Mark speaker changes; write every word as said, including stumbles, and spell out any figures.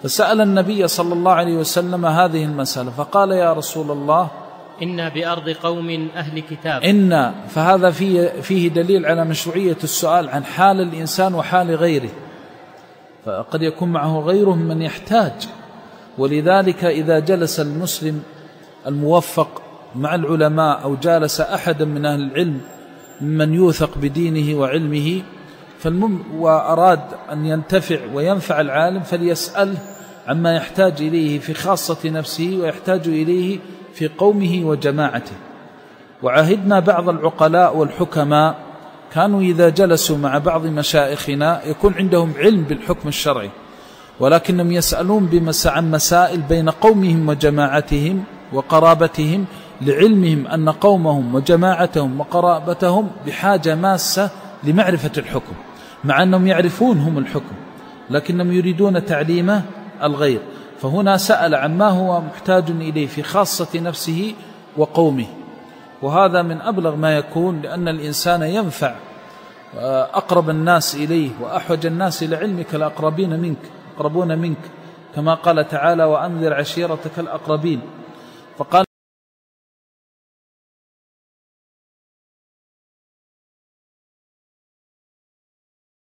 Speaker 1: فسأل النبي صلى الله عليه وسلم هذه المسألة فقال يا رسول الله
Speaker 2: إنا بأرض قوم أهل كتاب.
Speaker 1: إن فهذا فيه, فيه دليل على مشروعية السؤال عن حال الإنسان وحال غيره، فقد يكون معه غيره من يحتاج. ولذلك إذا جلس المسلم الموفق مع العلماء أو جالس أحدا من أهل العلم من يوثق بدينه وعلمه فالمم وأراد أن ينتفع وينفع العالم فليسأله عما يحتاج إليه في خاصة نفسه ويحتاج إليه في قومه وجماعته. وعهدنا بعض العقلاء والحكماء كانوا إذا جلسوا مع بعض مشائخنا يكون عندهم علم بالحكم الشرعي، ولكنهم يسألون بمس عن مسائل بين قومهم وجماعتهم وقرابتهم، لعلمهم أن قومهم وجماعتهم وقرابتهم بحاجة ماسة لمعرفة الحكم، مع أنهم يعرفون هم الحكم لكنهم يريدون تعليمه الغير. فهنا سأل عما هو محتاج إليه في خاصة نفسه وقومه، وهذا من أبلغ ما يكون، لأن الإنسان ينفع أقرب الناس إليه وأحوج الناس إلى علمك الأقربين منك أقربون منك، كما قال تعالى وأنذر عشيرتك الأقربين. فقال